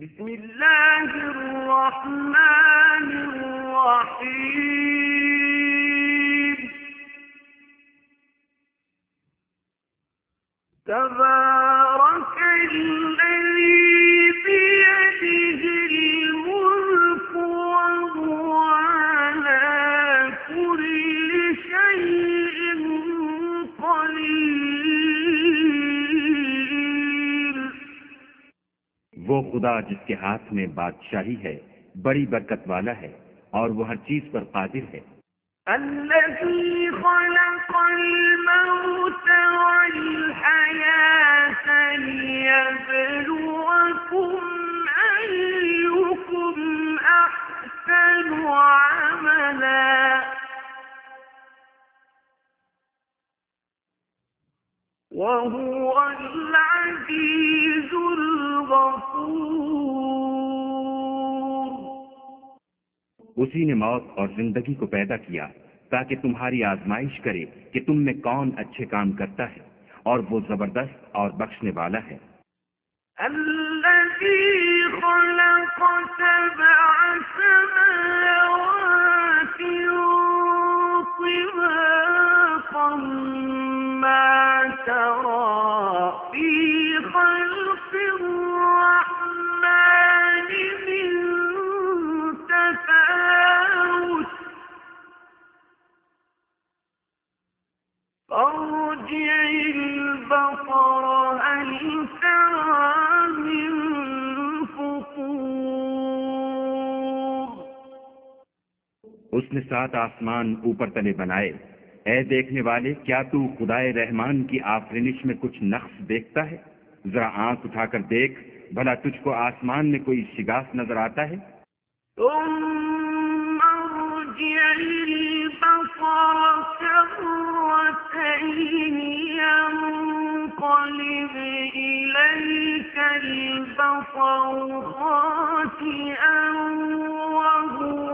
بسم اللہ الرحمن الرحیم تبارک الذی بیدہ الملک وهو علی کل شیء قدیر۔ وہ خدا جس کے ہاتھ میں بادشاہی ہے بڑی برکت والا ہے اور وہ ہر چیز پر قادر ہے۔ الذي خلق الموت والحياة ليبلوكم أيكم أحسن عملا وهو العزيز الغفور۔ اسی نے موت اور زندگی کو پیدا کیا تاکہ تمہاری آزمائش کرے کہ تم میں کون اچھے کام کرتا ہے، اور وہ زبردست اور بخشنے والا ہے۔ الذي خلق سبع سماوات طباقا ما ترى في خلق الرحمن من تفاوت فارجع البصر هل ترى من فطور۔ اس نے 7 آسمان اوپر تلے بنائے۔ اے دیکھنے والے، کیا تو خدائے رحمان کی آفرینش میں کچھ نقص دیکھتا ہے؟ ذرا آنکھ اٹھا کر دیکھ، بھلا تجھ کو آسمان میں کوئی شگاف نظر آتا ہے؟ ثم ارجع البصر كرتين ينقلب إليك البصر خاسئا وهو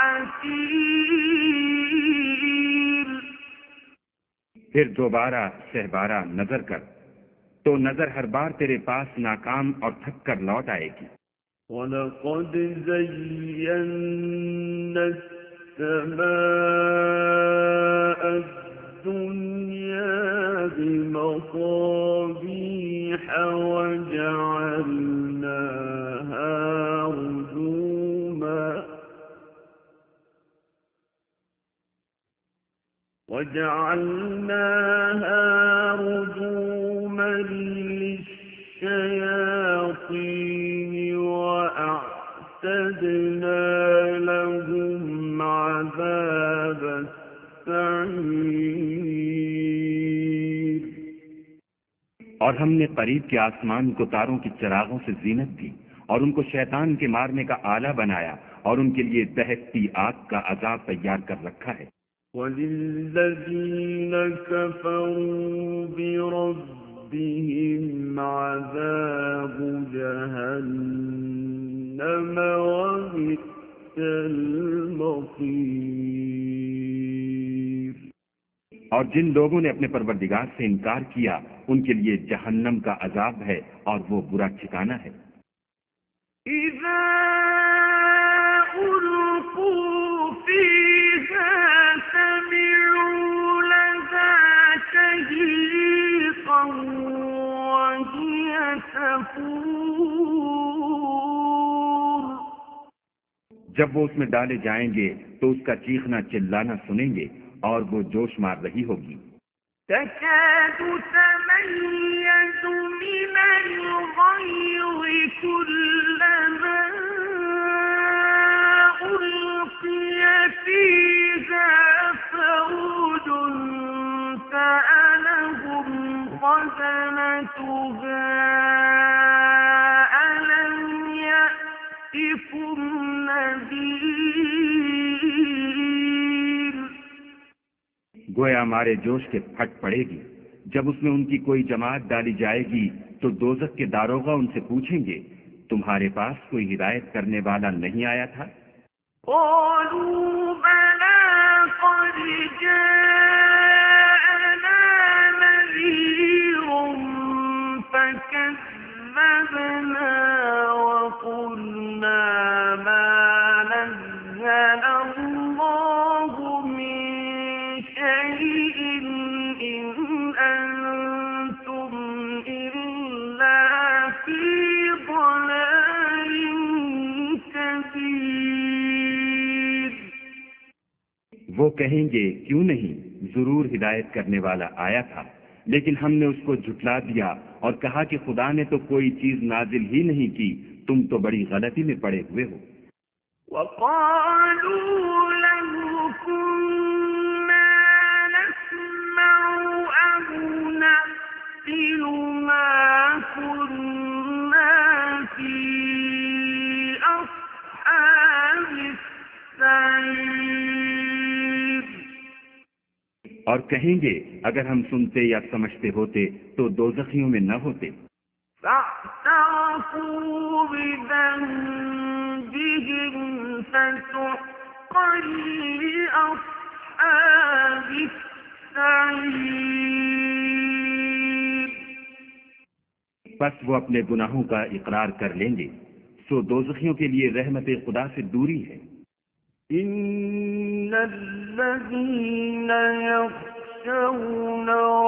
حسير۔ پھر دوبارہ سہبارہ نظر کر تو نظر ہر بار تیرے پاس ناکام اور تھک کر لوٹ آئے گی۔ وَلَقَدْ زَيَّنَّا السَّمَاءَ الدُّنْيَا بِمَصَابِيحَ وَجَعَلْنَاهَا رُجُومًا لِلشَّيَاطِينِ وَأَعْتَدْنَا لَهُمْ عَذَابَ السَّعِيرِ۔ اور ہم نے قریب کے آسمان کو تاروں کی چراغوں سے زینت دی اور ان کو شیطان کے مارنے کا آلہ بنایا اور ان کے لیے دہکتی آگ کا عذاب تیار کر رکھا ہے۔ وَلِلَّذِينَ كَفَرُوا بِرَبِّهِمْ عَذَابُ جَهَنَّمَ وَبِئْسَ الْمَصِيرُ۔ اور جن لوگوں نے اپنے پروردگار سے انکار کیا ان کے لیے جہنم کا عذاب ہے اور وہ برا ٹھکانہ ہے۔ إِذَا أُلْقُوا فِيهَا سَمِعُوا لَهَا شَهِيقًا وَهِيَ تَفُورُ۔ جب وہ اس میں ڈالے جائیں گے تو اس کا چیخنا چلانا سنیں گے اور وہ جوش مار رہی ہوگی۔ تكاد تميز من الغيظ كلما ألقي فيها فوج سألهم خزنتها ألم يأتكم نذير۔ گویا ہمارے جوش کے پھٹ پڑے گی۔ جب اس میں ان کی کوئی جماعت ڈالی جائے گی تو دوزخ کے داروغہ ان سے پوچھیں گے تمہارے پاس کوئی ہدایت کرنے والا نہیں آیا تھا؟ قالوا بلى قد جاءنا نذير فكذبنا وقلنا وہ کہیں گے کیوں نہیں، ضرور ہدایت کرنے والا آیا تھا، لیکن ہم نے اس کو جھٹلا دیا اور کہا کہ خدا نے تو کوئی چیز نازل ہی نہیں کی، تم تو بڑی غلطی میں پڑے ہوئے ہو۔ وقالوا لو كنا نسمع أو نعقل ما كنا في أصحاب السعير اور کہیں گے اگر ہم سنتے یا سمجھتے ہوتے تو دوزخیوں میں نہ ہوتے۔ فاعترفوا بذنبهم فسحقا لأصحاب السعير بس وہ اپنے گناہوں کا اقرار کر لیں گے، سو دوزخیوں کے لیے رحمت خدا سے دوری ہے۔ إن الذين يخشون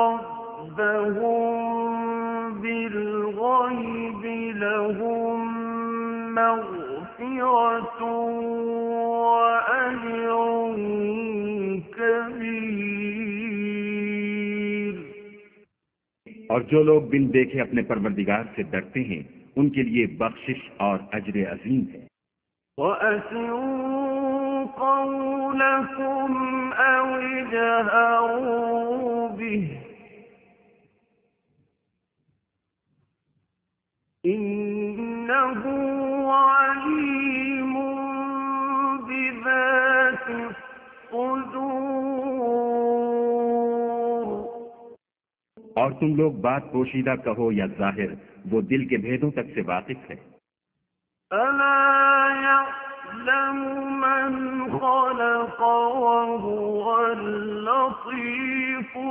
ربهم بالغيب لهم مغفرة وأجر كبير اور جو لوگ بن دیکھے اپنے پروردگار سے ڈرتے ہیں ان کے لیے بخشش اور اجر عظیم ہے۔ وَأَسِرُّوا قَوْلَكُمْ أَوِ اجْهَرُوا بِهِ إِنَّهُ عَلِيمٌ بِذَاتِ الصُّدُورِ اور تم لوگ بات پوشیدہ کہو یا ظاہر، وہ دل کے بھیدوں تک سے واقف ہے۔ أَلَا يَعْلَمُ مَنْ خَلَقَ وَهُوَ اللَّطِيفُ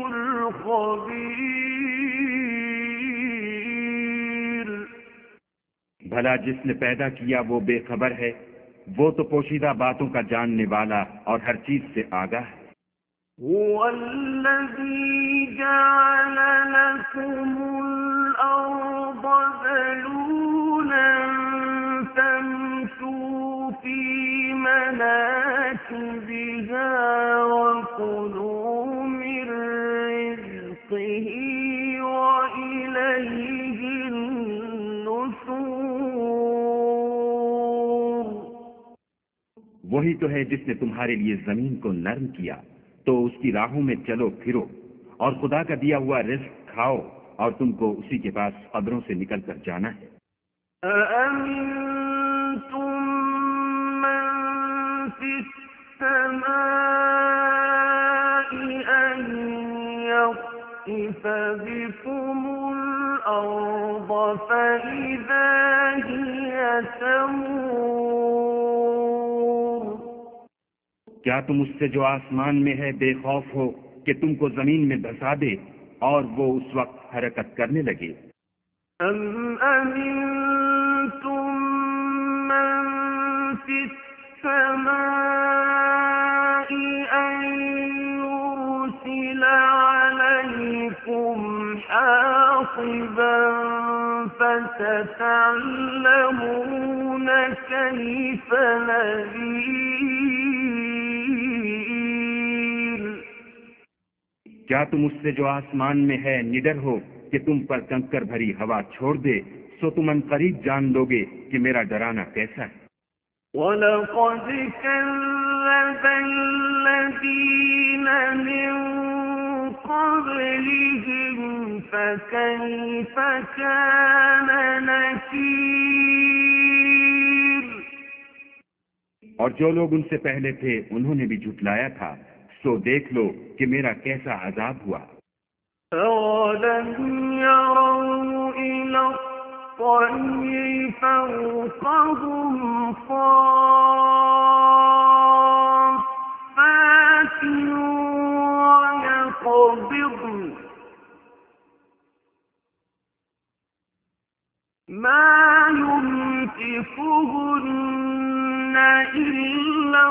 الْخَبِيرُ بھلا جس نے پیدا کیا وہ بے خبر ہے، وہ تو پوشیدہ باتوں کا جاننے والا اور ہر چیز سے آگاہ ہے۔ هُوَ الَّذِي جَعَلَ لَكُمُ الْأَرْضَ ذَلُولًا فَامْشُوا فِي مَنَاكِبِهَا وَكُلُوا مِن رِّزْقِهِ وَإِلَيْهِ النُّشُورُ وہی تو ہے جس نے تمہارے لیے زمین کو نرم کیا، تو اس کی راہوں میں چلو پھرو اور خدا کا دیا ہوا رزق کھاؤ، اور تم کو اسی کے پاس قبروں سے نکل کر جانا ہے۔ أَأَمِنتُم مَّن فِي السَّمَاءِ أَن يَخْسِفَ بِكُمُ الْأَرْضَ فَإِذَا هِيَ تَمُورُ کیا تم اس سے جو آسمان میں ہے بے خوف ہو کہ تم کو زمین میں دھسا دے اور وہ اس وقت حرکت کرنے لگے؟ أَمْ أَمِنتُم مَّن فِي السَّمَاءِ أَن يُرْسِلَ عَلَيْكُمْ حَاصِبًا فَسَتَعْلَمُونَ كَيْفَ نَذِيرِ کیا تم اس سے جو آسمان میں ہے نڈر ہو کہ تم پر کنکر بھری ہوا چھوڑ دے، سو تم عنقریب جان لو گے کہ میرا ڈرانا کیسا ہے۔ وَلَقَدْ كَذَّبَ الَّذِينَ مِن قَبْلِهِمْ فَكَيْفَ كَانَ نَكِيرِ اور جو لوگ ان سے پہلے تھے انہوں نے بھی جھٹلایا تھا، سو دیکھ لو کہ میرا کیسا عذاب ہوا۔ أَوَلَمْ يَرَوْا إِلَى الطَّيْرِ فَوْقَهُمْ صَافَّاتٍ وَيَقْبِضْنَ مَا يُمْسِكُهُنَّ إِلَّا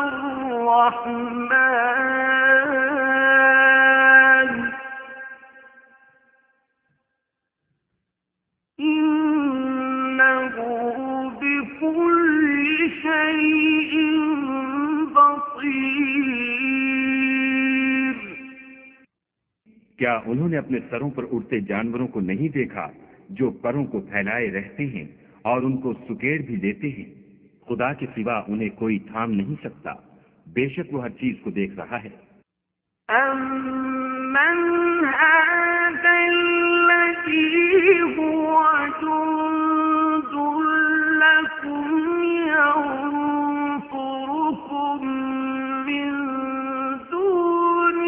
الرَّحْمَنُ إِنَّهُ بِكُلِّ شَيْءٍ بَصِيرٌ کیا انہوں نے اپنے سروں پر اڑتے جانوروں کو نہیں دیکھا جو پروں کو پھیلائے رہتے ہیں اور ان کو سکیڑ بھی دیتے ہیں؟ خدا کے سوا انہیں کوئی تھام نہیں سکتا، بے شک وہ ہر چیز کو دیکھ رہا ہے۔ أَمَّنْ هَذَا الَّذِي هُوَ جُندٌ لَّكُمْ يَنصُرُكُم مِّن دُونِ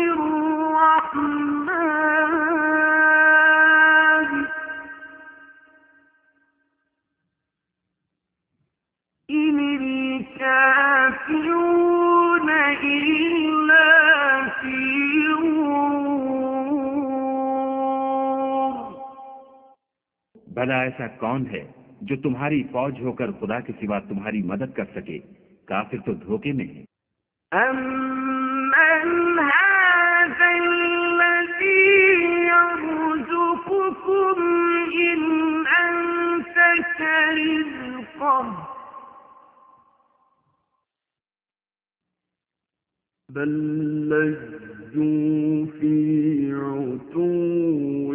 الرَّحْمَٰنِ إِنِ الْكَافِرُونَ إِلَّا فِي غُرُورٍ۔ بھلا ایسا کون ہے جو تمہاری فوج ہو کر خدا کے سوا تمہاری مدد کر سکے؟ کافر تو دھوکے میں ہیں۔ أَمَّنْ هَٰذَا الَّذِي يَرْزُقُكُمْ إِنْ أَمْسَكَ رِزْقَهُ بَل لَّجُّوا فِي عُتُوٍّ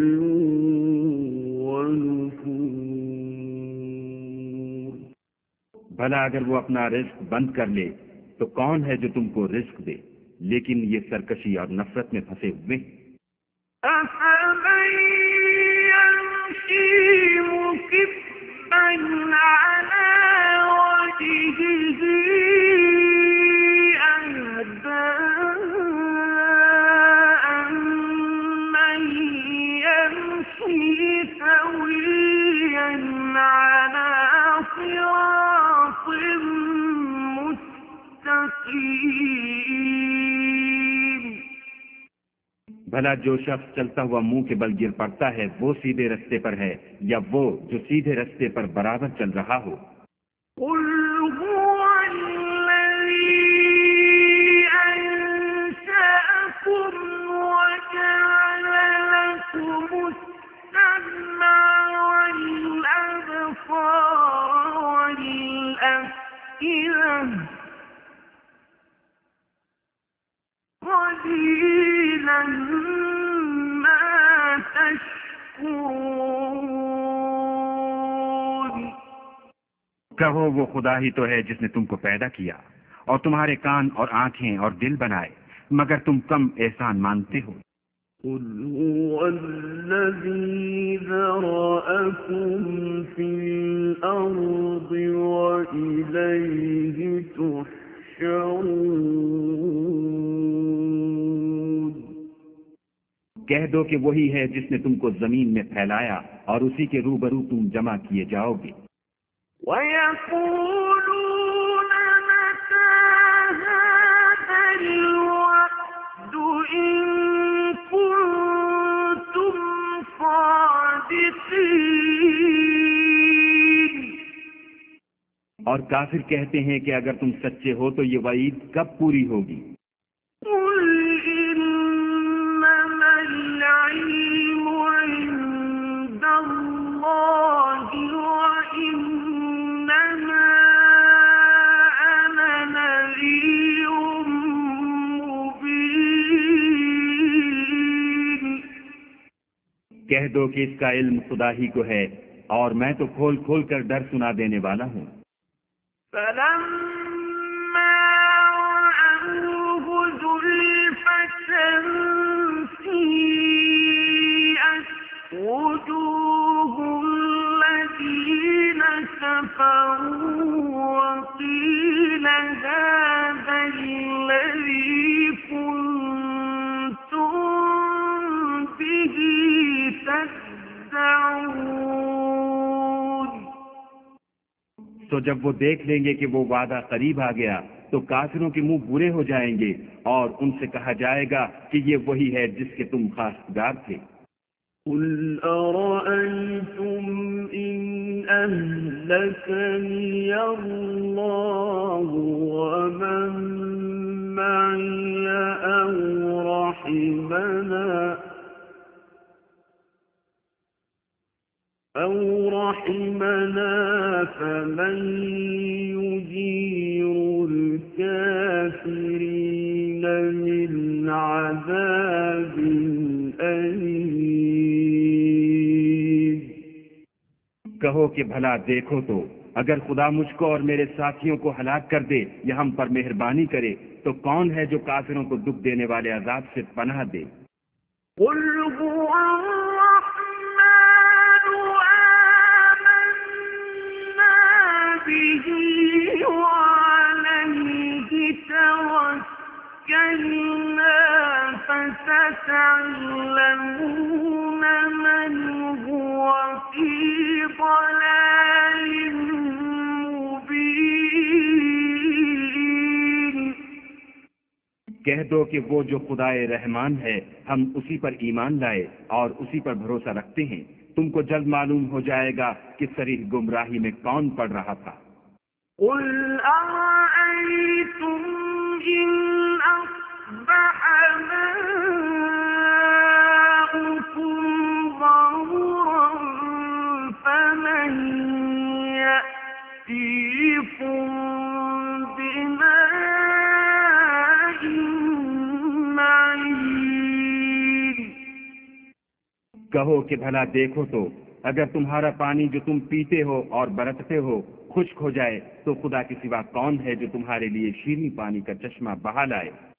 وَنُفُورٍ۔ بھلا اگر وہ اپنا رزق بند کر لے تو کون ہے جو تم کو رزق دے؟ لیکن یہ سرکشی اور نفرت میں پھنسے ہوئے ہیں۔ أَفَمَن يَمْشِي مُكِبًّا عَلَىٰ وَجْهِهِ أَهْدَىٰ أَمَّن يَمْشِي سَوِيًّا عَلَىٰ صِرَاطٍ مُّسْتَقِيمٍ۔ بھلا جو شخص چلتا ہوا منہ کے بل گر پڑتا ہے وہ سیدھے رستے پر ہے یا وہ جو سیدھے رستے پر برابر چل رہا ہو؟ قُلْ هُوَ الَّذِي أَنشَأَكُمْ وَجَعَلَ لَكُمُ السَّمْعَ وَالْأَبْصَارَ وَالْأَفْئِدَةَ قَلِيلًا مَا تَشْكُرُونَ۔ کہو وہ خدا ہی تو ہے جس نے تم کو پیدا کیا اور تمہارے کان اور آنکھیں اور دل بنائے، مگر تم کم احسان مانتے ہو۔ قُلْ هُوَ الَّذِي ذَرَأَكُمْ فِي الْأَرْضِ وَإِلَيْهِ تُحْشَرُونَ۔ کہہ دو کہ وہی ہے جس نے تم کو زمین میں پھیلایا اور اسی کے روبرو تم جمع کیے جاؤ گے۔ وَيَقُولُونَ مَتَىٰ هَٰذَا الْوَعْدُ إِن كُنتُمْ صَادِقِينَ۔ اور کافر کہتے ہیں کہ اگر تم سچے ہو تو یہ وعید کب پوری ہوگی؟ قُلْ إِنَّمَا الْعِلْمُ عِندَ اللَّهِ وَإِنَّمَا أَنَا نَذِيرٌ مُّبِينٌ۔ کہہ دو کہ اس کا علم خدا ہی کو ہے اور میں تو کھول کھول کر ڈر سنا دینے والا ہوں۔ فَلَمَّا رَأَوْهُ زُلْفَةً سِيئَتْ وُجُوهُ الَّذِينَ كَفَرُوا وَقِيلَ هَٰذَا الَّذِي كُنتُم بِهِ تَدَّعُونَ۔ تو جب وہ دیکھ لیں گے کہ وہ وعدہ قریب آ گیا تو کافروں کے منہ برے ہو جائیں گے اور ان سے کہا جائے گا کہ یہ وہی ہے جس کے تم خواستگار تھے۔ قُلْ أَرَأَيْتُمْ إِنْ أَهْلَكَنِيَ اللَّهُ وَمَن مَّعِيَ أَوْ رَحِمَنَا فَمَن يُجِيرُ الْكَافِرِينَ مِنْ عَذَابٍ أَلِيمٍ۔ کہو کہ بھلا دیکھو تو اگر خدا مجھ کو اور میرے ساتھیوں کو ہلاک کر دے یا ہم پر مہربانی کرے تو کون ہے جو کافروں کو دکھ دینے والے عذاب سے پناہ دے؟ قل هو الرحمن آمنا به وعليه توكلنا فستعلمون من هو في ضلال مبين کہہ دو کہ وہ جو خدائے رحمان ہے ہم اسی پر ایمان لائے اور اسی پر بھروسہ رکھتے ہیں، تم کو جلد معلوم ہو جائے گا کہ صریح گمراہی میں کون پڑ رہا تھا۔ قل أرأيتم إن أصبح ماؤكم غورا فمن يأتيكم بماء معين کہو کہ بھلا دیکھو تو اگر تمہارا پانی جو تم پیتے ہو اور برتتے ہو خشک ہو جائے تو خدا کے سوا کون ہے جو تمہارے لیے شیریں پانی کا چشمہ بہا لائے؟